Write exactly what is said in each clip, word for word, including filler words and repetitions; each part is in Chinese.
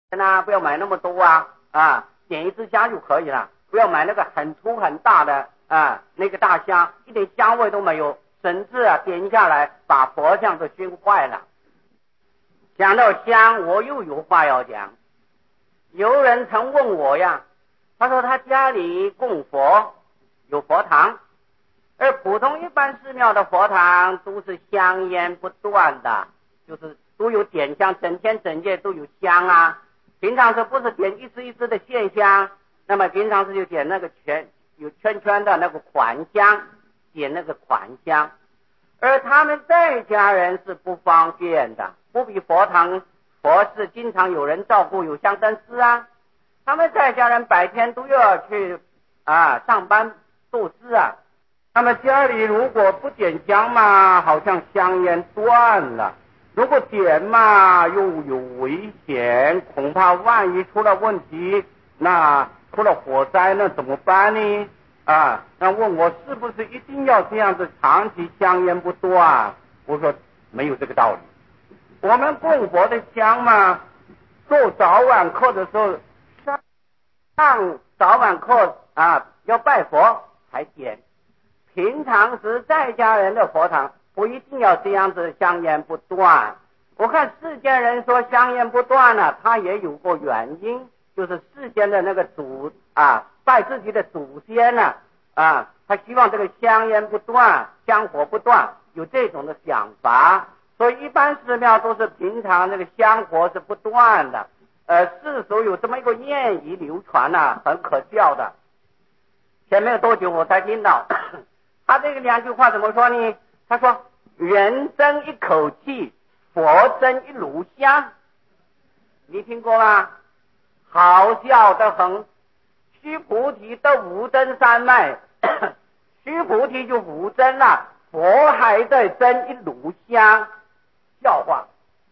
那不要买那么多啊啊，点一支香就可以了，不要买那个很粗很大的啊那个大香，一点香味都没有，甚至啊点下来把佛像都熏坏了。讲到香，我又有话要讲。有人曾问我呀，他说他家里供佛有佛堂，而普通一般寺庙的佛堂都是香烟不断的，就是都有点香，整天整夜都有香啊。平常时不是点一支一支的线香，那么平常时就点那个圈有圈圈的那个款香，点那个款香。而他们在家人是不方便的，不比佛堂佛寺经常有人照顾，有香灯师啊。他们在家人白天都要去啊上班做事啊。那么家里如果不点香嘛，好像香烟断了。如果点嘛又有危险，恐怕万一出了问题，那出了火灾那怎么办呢？啊，那问我是不是一定要这样子长期香烟不断？我说没有这个道理。我们供佛的香嘛，做早晚课的时候上上早晚课啊要拜佛才点，平常时在家人的佛堂不一定要这样子香烟不断。我看世间人说香烟不断呢，他也有过原因，就是世间的那个祖啊拜自己的祖先呢啊，他希望这个香烟不断，香火不断，有这种的想法。所以一般寺庙都是平常那个香火是不断的。呃，世俗有这么一个谚语流传啊，很可笑的。前没有多久我才听到他这个两句话怎么说呢？他说人争一口气，佛争一炉香。你听过吗？好笑得很。须菩提的五争三昧须菩提就五争了，佛还在争一炉香。笑话。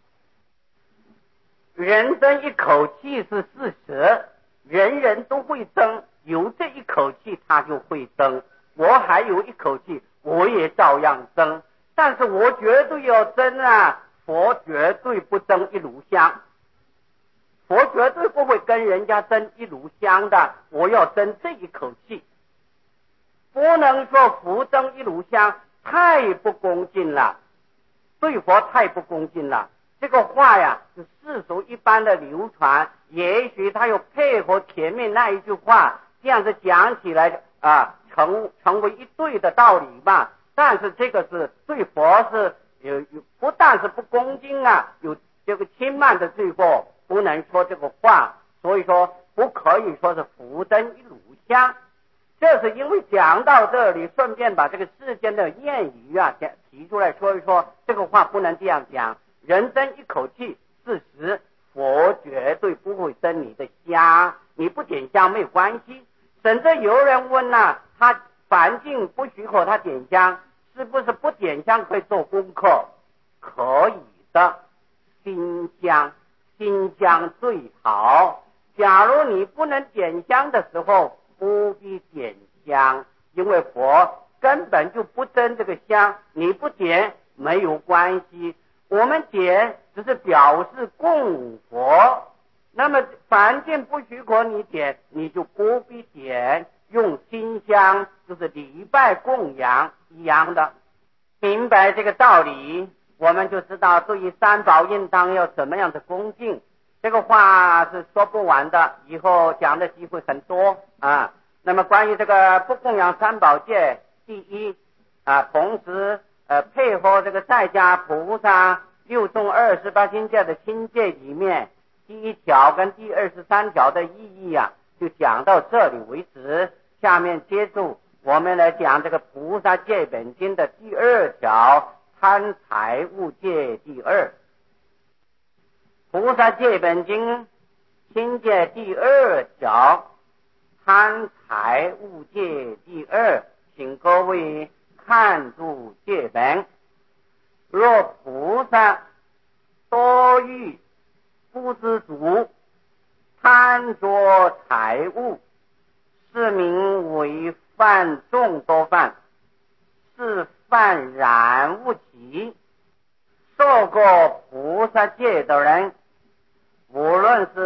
人争一口气是事实，人人都会争，有这一口气他就会争。我还有一口气，我也照样争，但是我绝对要争啊，佛绝对不争一炉香，佛绝对不会跟人家争一炉香的，我要争这一口气。不能说佛争一炉香，太不恭敬了，对佛太不恭敬了。这个话呀是世俗一般的流传，也许他有配合前面那一句话，这样子讲起来啊，成成为一对的道理吧。但是这个是对佛是有有不但是不恭敬啊，有这个轻慢的罪过，不能说这个话。所以说不可以说是福灯一炉香。这是因为讲到这里，顺便把这个世间的谚语啊提出来说一说，这个话不能这样讲。人争一口气，事实佛绝对不会争你的香，你不点香没有关系。甚至有人问啊，他环境不许可他点香，是不是不点香可以做功课？可以的，心香心香最好。假如你不能点香的时候，不必点香，因为佛根本就不争这个香，你不点没有关系。我们点只是表示供佛，那么凡境不许可你点，你就不必点，用心香就是礼拜供养一样的。明白这个道理，我们就知道对于三宝应当要怎么样的恭敬。这个话是说不完的，以后讲的机会很多啊。那么关于这个不供养三宝戒，第一啊，同时呃，配合这个在家菩萨六众二十八心戒的心戒里面，第一条跟第二十三条的意义啊，就讲到这里为止。下面接着我们来讲这个菩萨戒本经的第二条，贪财物戒第二。菩萨戒本经心戒第二条，贪财物戒第二，请各位看住戒本。若菩萨多欲不知足，贪着财物，是名为犯众多犯，是犯染物起。受过菩萨戒的人，无论是真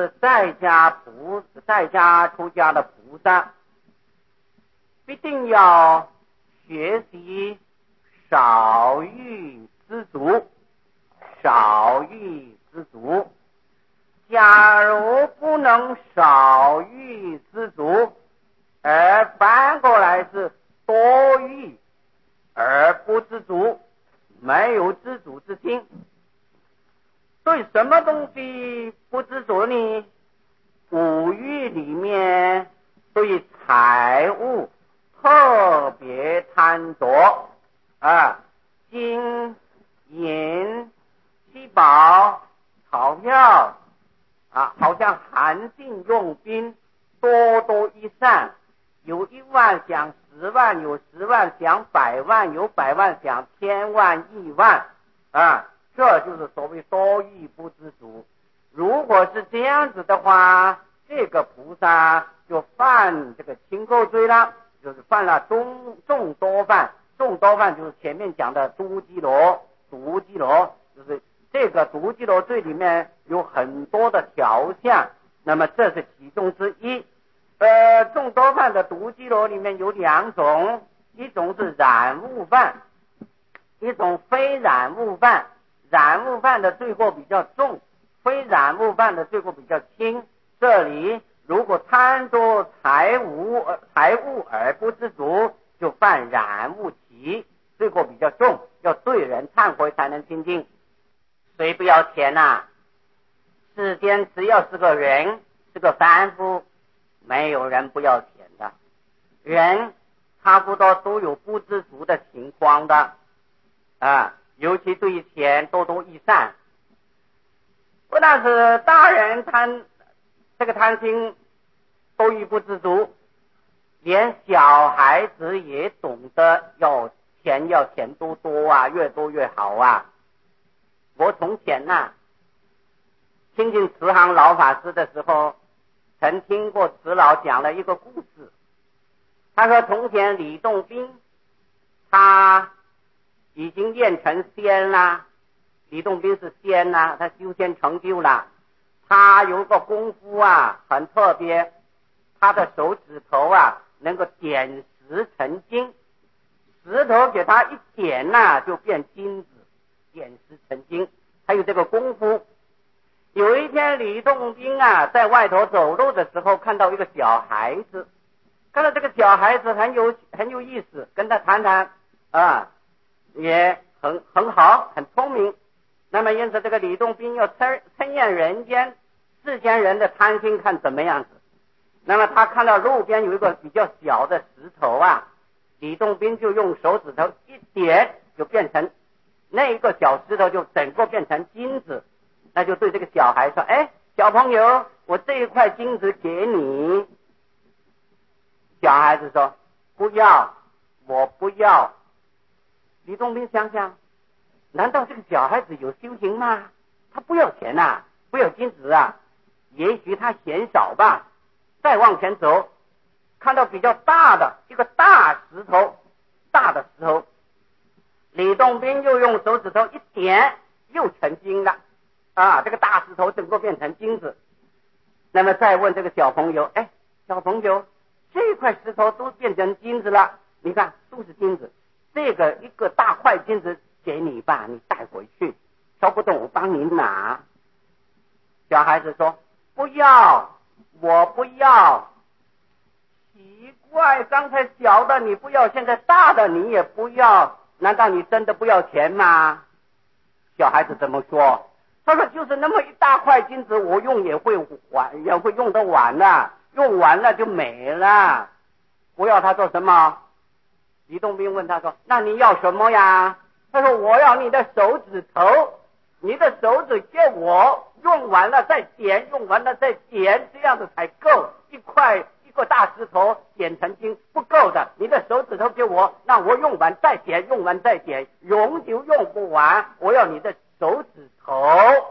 在家菩在家出家的菩萨，必定要学习少欲知足，少欲知足。假如不能少欲知足，而反过来是多欲而不知足，没有知足之心。对什么东西不知足呢？五欲里面对财物特别贪着啊，金银七宝钞票啊，好像韩信用兵，多多益善，有一万想十万，有十万想百万，有百万想千万亿万啊，这就是所谓多欲不知足。如果是这样子的话，这个菩萨就犯这个轻垢罪了，就是犯了众众多犯。众多犯就是前面讲的毒鸡罗，毒鸡罗就是这个毒鸡罗罪里面有很多的条项，那么这是其中之一。呃，众多犯的毒鸡罗里面有两种，一种是染物犯，一种非染物犯。染物犯的罪过比较重，非染物犯的罪过比较轻。这里如果贪着财物财物而不知足，就犯染物起，罪过比较重，要对人忏悔才能清净。谁不要钱啊？世间只要是个人，是个凡夫，没有人不要钱的。人差不多都有不知足的情况的啊，尤其对钱多多益善。不但是大人贪这个贪心多欲不知足，连小孩子也懂得要钱要钱多多啊，越多越好啊。我从前呐、啊、亲近慈航老法师的时候，曾听过慈老讲了一个故事。他说从前李洞宾他已经练成仙了，李洞宾是仙啦、啊，他修仙成就了。他有个功夫啊很特别，他的手指头啊能够点石成金，石头给他一点呐、啊、就变金子，点石成金，还有这个功夫。有一天李洞宾啊在外头走路的时候，看到一个小孩子，看到这个小孩子很有很有意思，跟他谈谈啊，也很很好，很聪明。那么因此这个李洞宾要测测验人间世间人的贪心看怎么样子。那么他看到路边有一个比较小的石头啊，李洞宾就用手指头一点，就变成那一个小石头就整个变成金子。那就对这个小孩说，哎，小朋友，我这一块金子给你。小孩子说，不要，我不要。李洞宾想想，难道这个小孩子有修行吗？他不要钱啊，不要金子啊，也许他嫌少吧。再往前走，看到比较大的一个大石头，大的石头，李洞宾又用手指头一点，又成金了啊！这个大石头整个变成金子。那么再问这个小朋友，哎，小朋友，这块石头都变成金子了，你看都是金子，这个一个大块金子给你吧，你带回去，挑不动我帮你拿。小孩子说，不要，我不要。奇怪，刚才小的你不要，现在大的你也不要，难道你真的不要钱吗？小孩子怎么说？他说就是那么一大块金子，我用也会还，也会用得完的，用完了就没了。不要他做什么？李洞宾问他说，那你要什么呀？他说我要你的手指头，你的手指借我，用完了再点，用完了再点，这样子才够。一块一个大石头点成金不够的，你的手指头给我，那我用完再点，用完再点，永久用不完，我要你的手指头。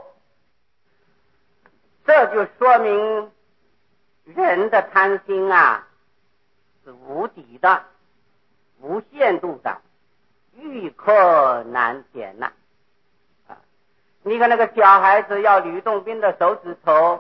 这就说明人的贪心啊是无底的，无限度的，欲壑难填呐、啊！你看那个小孩子要吕洞宾的手指头，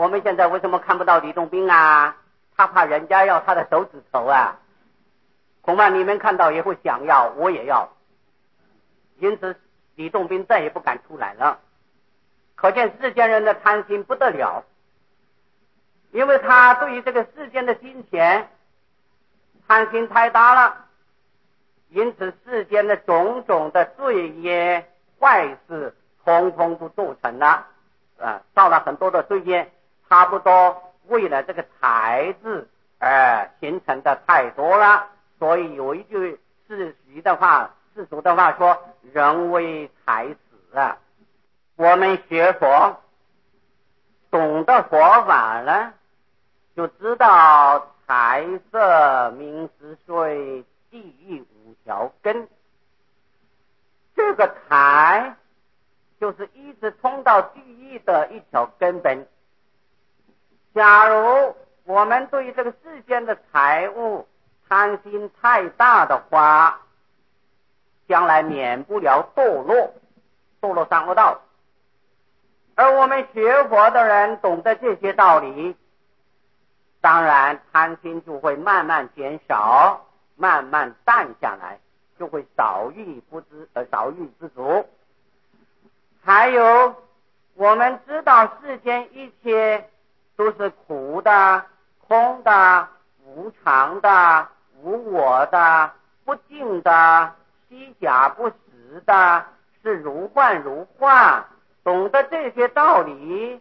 我们现在为什么看不到李洞宾啊？他怕人家要他的手指头啊，恐怕你们看到也会想要，我也要。因此李洞宾再也不敢出来了。可见世间人的贪心不得了，因为他对于这个世间的金钱贪心太大了，因此世间的种种的罪业坏事通通都做成了啊，造了很多的罪业，差不多为了这个财字而、呃、形成的太多了。所以有一句世俗的话世俗的话说，人为财死啊。我们学佛懂得佛法了，就知道财色名食睡地狱五条根。这个财就是一直通到地狱的一条根本。假如我们对这个世间的财物贪心太大的话，将来免不了堕落，堕落三恶道。而我们学佛的人懂得这些道理，当然贪心就会慢慢减少，慢慢淡下来，就会少欲不知呃少欲知足。还有我们知道世间一切都是苦的、空的、无常的、无我的、不净的、虚假不实的，是如幻如化。懂得这些道理，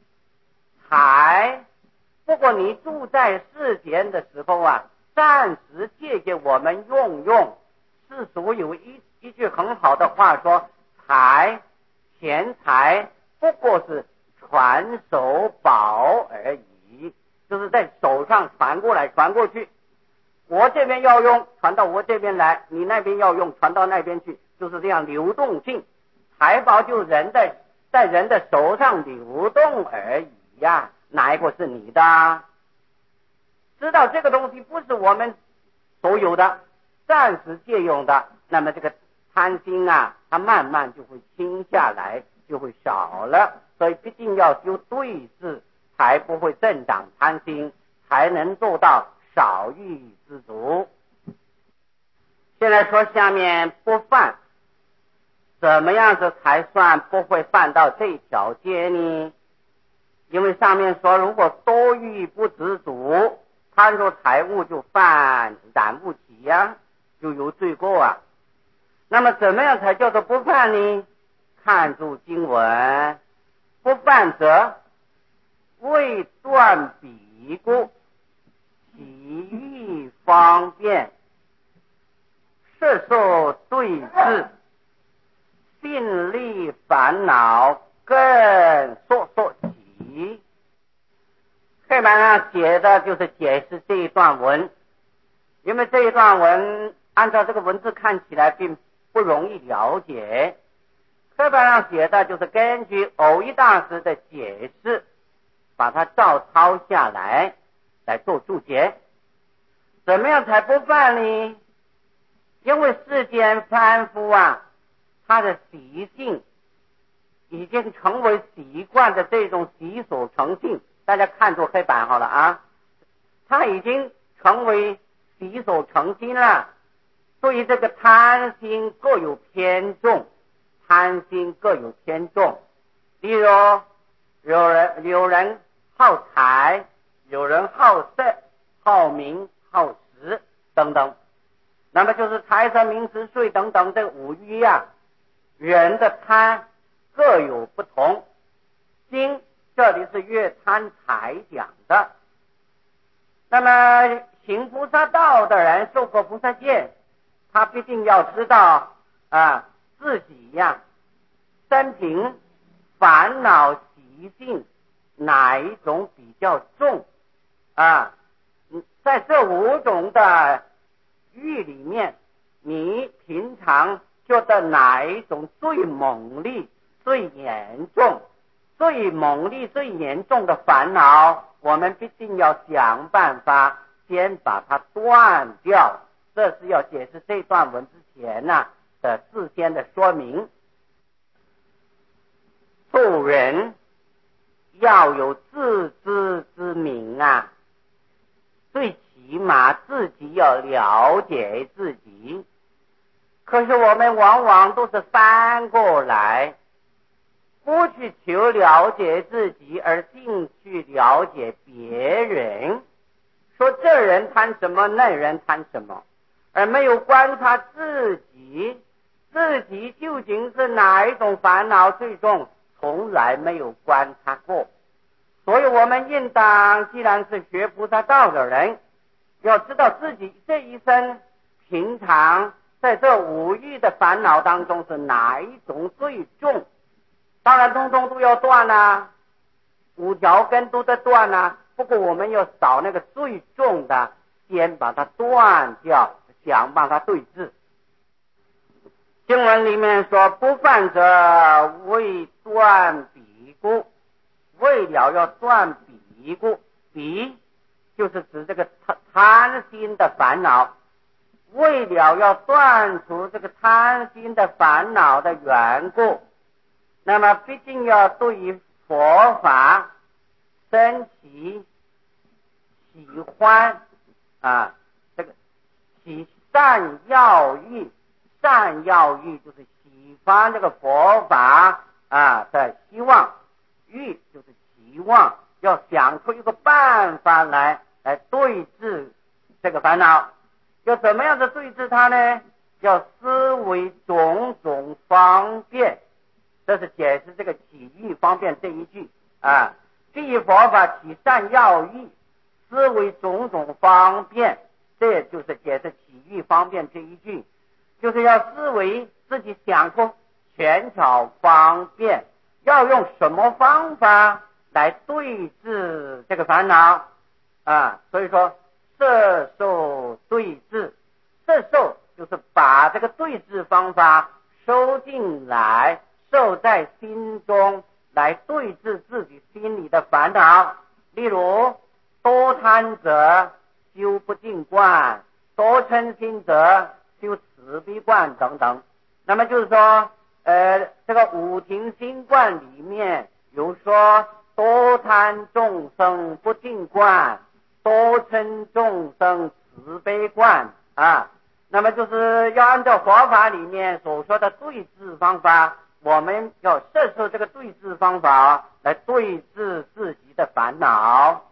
财不过你住在世间的时候啊，暂时借给我们用用。世俗有一一句很好的话说，财钱财不过是传手宝而已，就是在手上传过来传过去，我这边要用传到我这边来，你那边要用传到那边去，就是这样流动性。财宝就人在在人的手上流动而已呀、啊，哪一个是你的？知道这个东西不是我们所有的，暂时借用的，那么这个贪心啊，它慢慢就会轻下来，就会少了。所以必定要修对治，才不会增长贪心，才能做到少欲知足。现在说下面不犯，怎么样子才算不会犯到这条街呢？因为上面说，如果多欲不知足，贪着财物就犯染不起呀、啊，就有罪过啊。那么怎么样才叫做不犯呢？看住经文，不犯则未断彼故，洗浴方便，摄受对治，心力烦恼更索索起。黑板上写的就是解释这一段文，因为这一段文按照这个文字看起来并不容易了解，黑板上写的就是根据偶一大师的解释，把它照抄下来来做注解。怎么样才不犯呢？因为世间凡夫啊，他的习性已经成为习惯的这种习所成性，大家看作黑板好了啊，他已经成为习所成心了。所以这个贪心各有偏重，贪心各有偏重。例如有人有人好财，有人好色，好名，好食等等，那么就是财色名食睡等等这五欲啊，人的贪各有不同。经这里是越贪财讲的。那么行菩萨道的人，受过菩萨戒，他必定要知道啊，自己呀、啊、生平烦恼习性哪一种比较重啊？在这五种的欲里面，你平常觉得哪一种最猛烈、最严重？最猛烈、最严重的烦恼，我们必定要想办法先把它断掉。这是要解释这段文之前呢、啊、的事先的说明。做人要有自知之明啊，最起码自己要了解自己。可是我们往往都是翻过来，不去求了解自己，而尽去了解别人，说这人贪什么，那人贪什么，而没有观察自己，自己究竟是哪一种烦恼最重，从来没有观察过。所以我们应当，既然是学菩萨道的人，要知道自己这一生平常在这五欲的烦恼当中是哪一种最重。当然通通都要断啊，五条根都在断啊，不过我们要找那个最重的，先把它断掉，想办法对治。经文里面说，不犯者为断彼故，为了要断彼故，彼就是指这个贪心的烦恼，为了要断除这个贪心的烦恼的缘故，那么毕竟要对于佛法生起喜欢啊，这个喜善要欲，善要欲就是喜欢这个佛法啊的希望，欲就是期望，要想出一个办法来来对治这个烦恼。要怎么样的对治它呢？要思维种种方便，这是解释这个起欲方便这一句啊。即佛法起善要欲，思维种种方便，这也就是解释起欲方便这一句，就是要思维自己想出权巧方便，要用什么方法来对治这个烦恼啊。所以说摄受对治，摄受就是把这个对治方法收进来，受在心中，来对治自己心里的烦恼。例如多贪者修不净观，多嗔心者修慈悲观等等。那么就是说呃，这个五停心观里面有说多贪众生不净观，多嗔众生慈悲观啊。那么就是要按照佛法里面所说的对治方法，我们要摄受这个对治方法来对治自己的烦恼。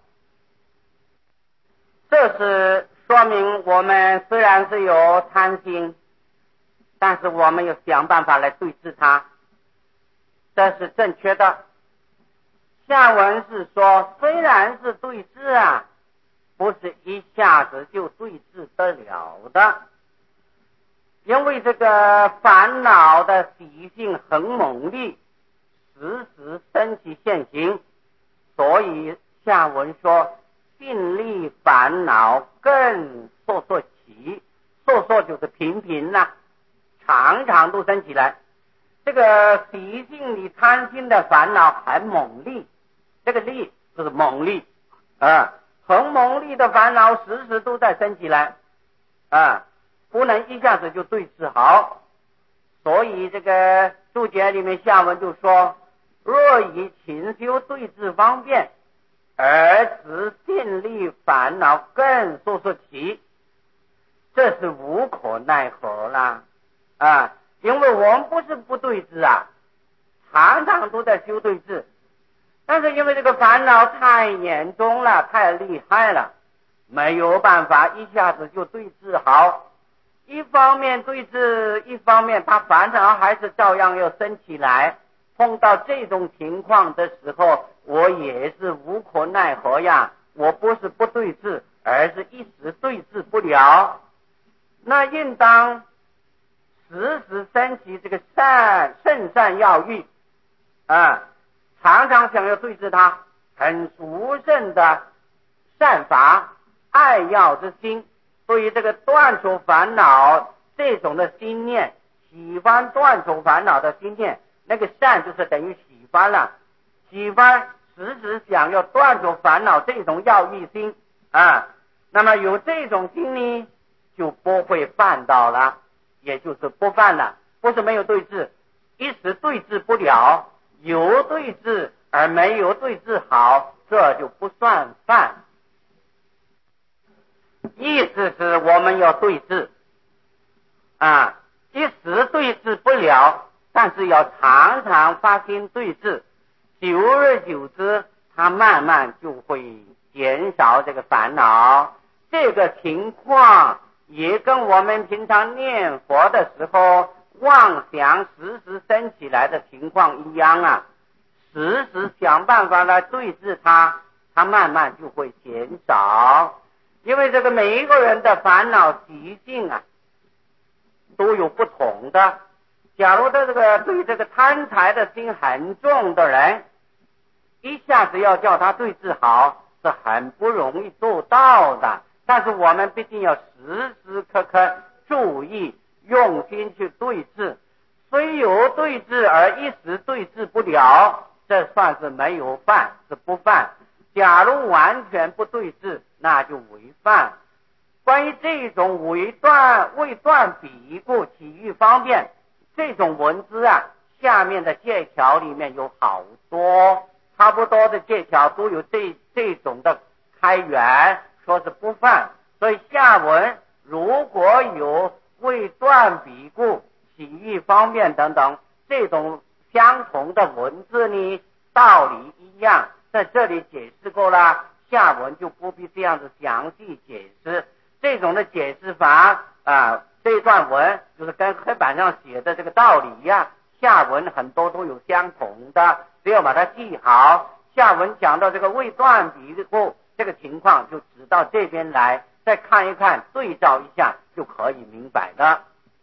这是说明我们虽然是有贪心，但是我们要想办法来对治它，这是正确的。下文是说，虽然是对治啊，不是一下子就对治得了的，因为这个烦恼的习性很猛烈，时时升起现行，所以下文说尽力烦恼更烁烁起，烁烁就是频频呐、啊，常常都升起来。这个习性里贪心的烦恼很猛烈，这个力就是猛力啊，很猛烈的烦恼时时都在升起来啊，不能一下子就对治好。所以这个注解里面下文就说，若以勤修对治方便，而使尽力烦恼更烁烁起，这是无可奈何啦啊！因为我们不是不对治啊，常常都在修对治，但是因为这个烦恼太严重了，太厉害了，没有办法一下子就对治好。一方面对治，一方面他烦恼还是照样要升起来。碰到这种情况的时候，我也是无可奈何呀。我不是不对治，而是一时对治不了。那应当时时升起这个善圣善要欲啊，常常想要对治它，很殊胜的善法爱要之心，对于这个断除烦恼这种的心念，喜欢断除烦恼的心念，那个善就是等于喜欢了，喜欢时时想要断除烦恼这种要欲心啊，那么有这种心呢，就不会犯到了，也就是不犯了，不是没有对治，一时对治不了，有对治而没有对治好，这就不算犯。意思是我们要对治啊，一时对治不了，但是要常常发心对治，久而久之，它慢慢就会减少这个烦恼。这个情况也跟我们平常念佛的时候妄想时时升起来的情况一样啊，时时想办法来对治它，它慢慢就会减少。因为这个每一个人的烦恼习性啊都有不同的。假如他这个对这个贪财的心很重的人，一下子要叫他对治好是很不容易做到的。但是我们必定要时时刻刻注意用心去对治，虽有对治而一时对治不了，这算是没有犯，是不犯。假如完全不对治，那就违犯。关于这种未断未断彼故体育方面，这种文字啊，下面的借条里面有好多，差不多的借条都有这这种的开源，说是不犯。所以下文如果有未断彼故体育方面等等这种相同的文字呢，道理一样，在这里解释过了，下文就不必这样子详细解释。这种的解释法啊，这段文就是跟黑板上写的这个道理一样，下文很多都有相同的，只要把它记好。下文讲到这个未断彼故这个情况，就指到这边来，再看一看，对照一下就可以明白了。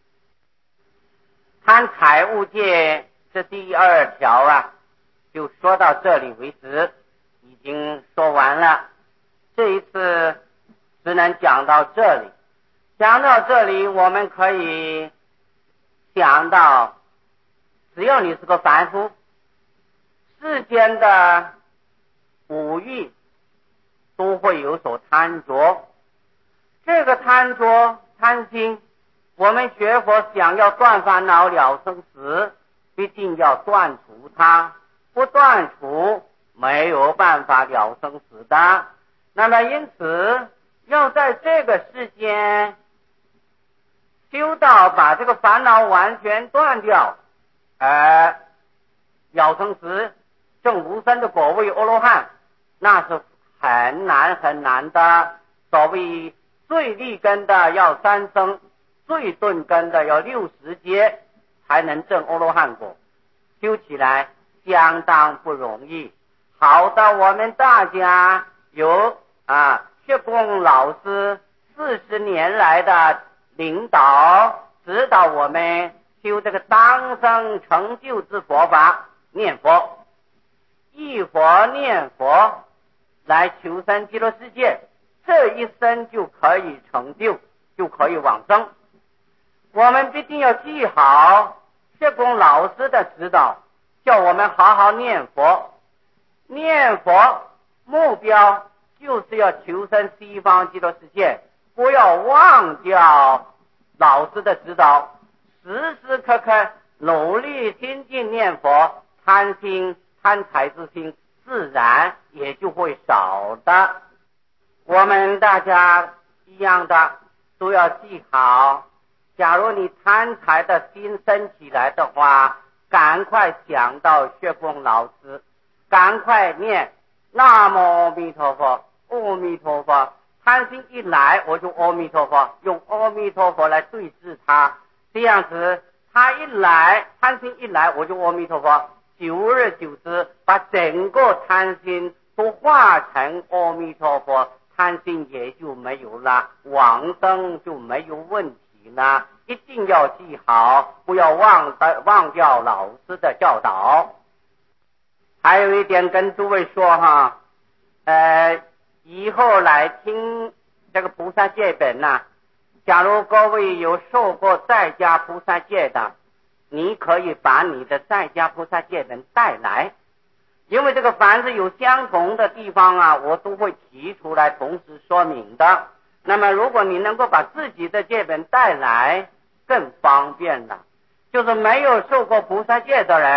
贪财物戒这第二条啊，就说到这里为止，已经说完了。这一次只能讲到这里。讲到这里，我们可以想到，只要你是个凡夫，世间的五欲都会有所贪着。这个贪着贪心，我们学佛想要断烦恼了生死，必定要断除它，不断除没有办法了生死的。那么因此要在这个世间修到把这个烦恼完全断掉，而了生死证无生的果位阿罗汉，那是很难很难的。所谓最利根的要三生，最钝根的要六十劫才能证阿罗汉果，修起来相当不容易。好的，我们大家有啊学供老师四十年来的领导指导我们修这个当生成就之佛法，念佛忆佛念佛来求生极乐世界，这一生就可以成就，就可以往生。我们必定要记好学供老师的指导，叫我们好好念佛。念佛目标就是要求生西方极乐世界，不要忘掉老师的指导，时时刻刻努力精进念佛，贪心贪财之心自然也就会少的。我们大家一样的都要记好，假如你贪财的心生起来的话，赶快想到学供老师，赶快念南无阿弥陀佛，阿弥陀佛。贪心一来我就阿弥陀佛，用阿弥陀佛来对治它，这样子他一来贪心一来我就阿弥陀佛，久而久之把整个贪心都化成阿弥陀佛，贪心也就没有了，往生就没有问题了。一定要记好，不要忘的忘掉老师的教导。还有一点跟诸位说哈，呃，以后来听这个菩萨戒本呐、啊，假如各位有受过在家菩萨戒的，你可以把你的在家菩萨戒本带来，因为这个凡是有相同的地方啊，我都会提出来同时说明的。那么如果你能够把自己的戒本带来，更方便了。就是没有受过菩萨戒的人，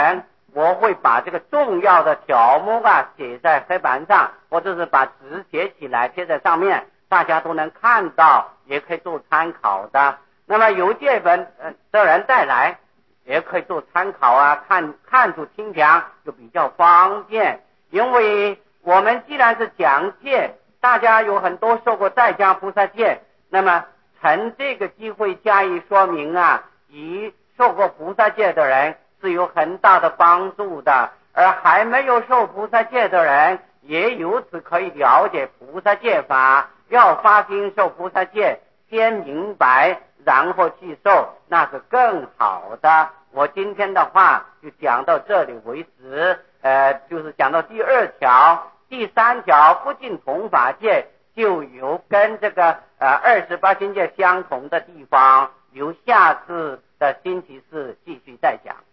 我会把这个重要的条目啊写在黑板上，或者是把纸写起来贴在上面，大家都能看到，也可以做参考的。那么有这本的人带来，也可以做参考啊，看看出听讲就比较方便。因为我们既然是讲戒，大家有很多受过在家菩萨戒，那么趁这个机会加以说明啊，以受过菩萨戒的人是有很大的帮助的，而还没有受菩萨戒的人也由此可以了解菩萨戒法，要发心受菩萨戒，先明白然后去受，那是更好的。我今天的话就讲到这里为止，呃，就是讲到第二条，第三条不尽同法界，就有跟这个呃二十八心界相同的地方，由下次的星期四继续再讲。